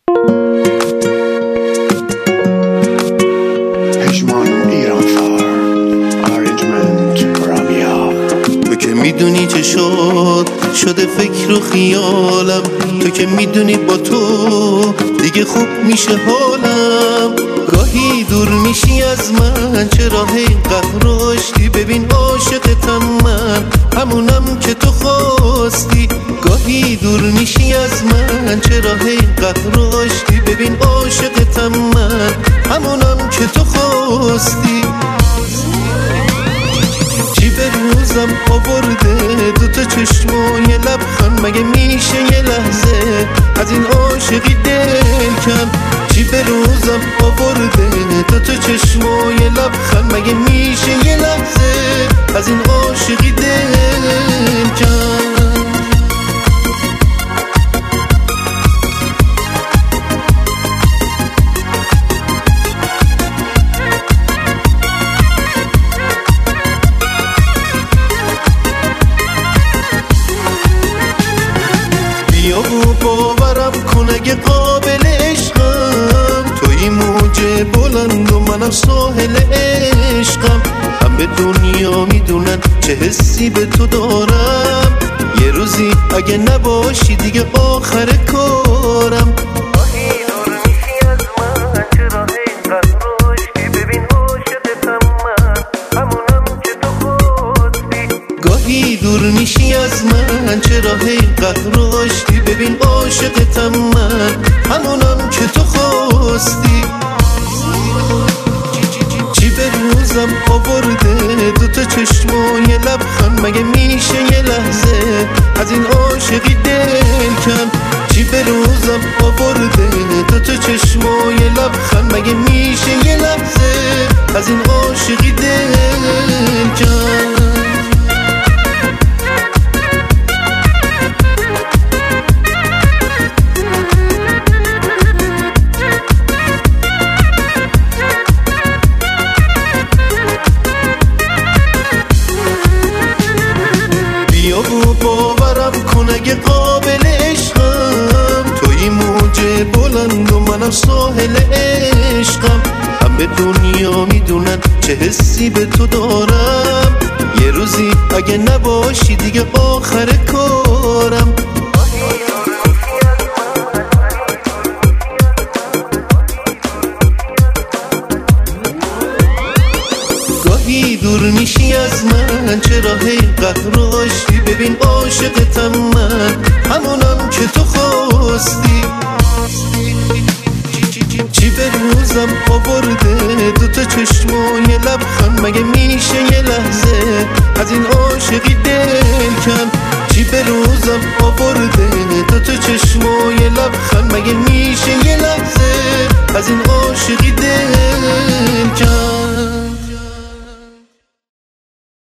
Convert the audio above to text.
میدونی چه شده فکر و خیالم، تو که میدونی با تو دیگه خوب میشه حالم. گاهی دور میشی از من، چرا اینقدر رشدی؟ ببین عاشقتم من، همونم که تو خواستی. گاهی دور میشی از من، چرا اینقدر رشدی؟ ببین عاشقتم من، همونم که تو خواستی. چی به روزم آورده دوتا چشم و یه لبخند؟ مگه میشه یه لحظه از این عاشقی دل کن؟ چی به روزم آورده دوتا چشم و یه لبخند؟ مگه میشه یه لحظه از این عاشقی دل کن؟ بیا و باورم کن اگه قابل عشقم، توی موج بلند و منم ساحل عشقم. همه دنیا میدونن چه حسی به تو دارم، یه روزی اگه نباشی دیگه آخر کارم. گاهی دور میشی از من، چرا اینقدر رشدی؟ ببین عاشقتم من، همونم که تو خواستی. چی به روزم آورده دوتا چشم و یه لبخند؟ مگه میشه یه لحظه از این عاشقی دل کن؟ چی به روزم آورده دوتا چشم و یه لبخند؟ مگه میشه یه لحظه از این عاشقی دل کن؟ بیا و باورم کن اگه قابل عشقم، توی موج بلند و منم ساحل عشقم. همه دنیا میدونن چه حسی به تو دارم، یه روزی اگه نباشی دیگه آخر کارم. گاهی دور میشی از من، چرا اینقدر رشدی؟ ببین عاشقتم من، همونم که تو خواستی. چی به روزم آورده دوتا چشم و یه لبخند؟ مگه میشه یه لحظه از این عاشقی دل کن؟ چی به روزم آورده دوتا چشم و یه لبخند؟ مگه میشه یه لحظه از این عاشقی